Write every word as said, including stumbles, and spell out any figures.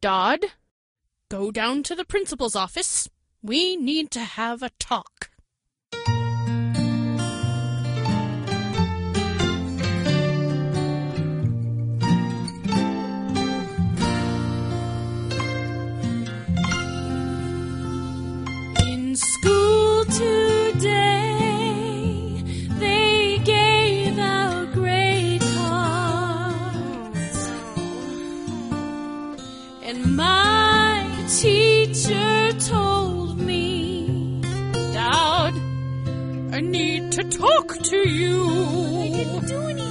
Dodd, go down to the principal's office. We need to have a talk. In school today, they gave out grade cards, and my teacher told me, Dad, I need to talk to you.